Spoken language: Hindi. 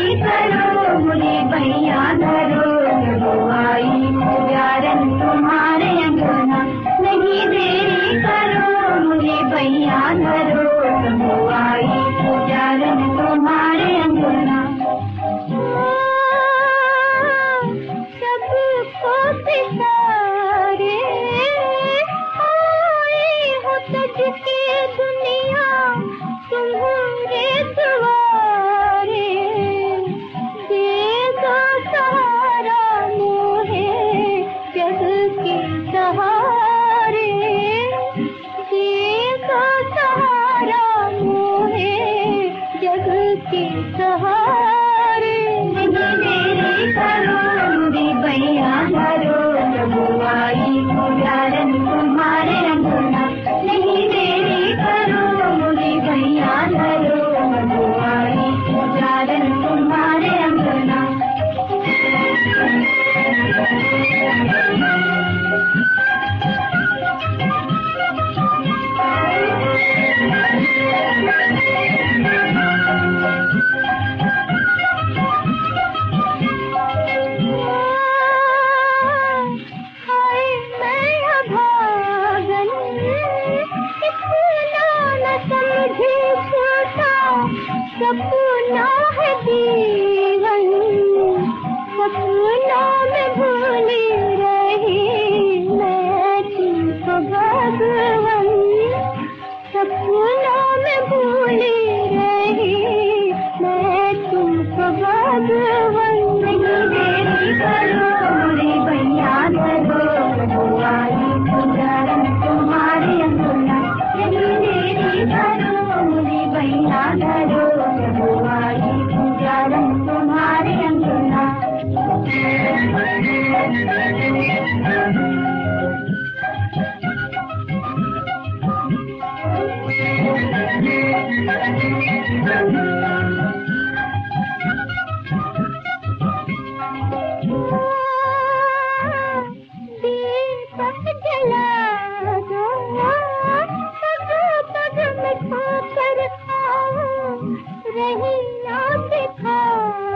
करो मुझे भैया धरो, जब आई पुजारन तुम्हारे अंगना। नहीं देरी करो मुझे भैया धरो, जब आई पुजारन तुम्हारे अंगना। सबको बिसारे आए हो तज के दुनिया तुम्हारे द्वारे। दे दो सहारा मोहे जग के सहारे, दे दो सहारा मोहे जग के सहारे। नहीं देरी करो मुझे भैया धरो, जब आई पुजारन तुम्हारे अंगना। नहीं देरी करो मुझे भैया धरो, जब आई पुजारन तुम्हारे अंगना। सपना है जीवन, सपनों में भूली रही मैं तुमको भगवन। सपनों में भूली रही मैं तुमको भगवन। नहीं देरी करो मुझे भैया धरो, जब आई पुजारन तुम्हारे अंगना। नहीं देरी करो मुझे भैया धरो, जब आई पुजारन तुम्हारे अंगना। दीपक जला दो, पग पग में खोकर आओ, रही ना दिखा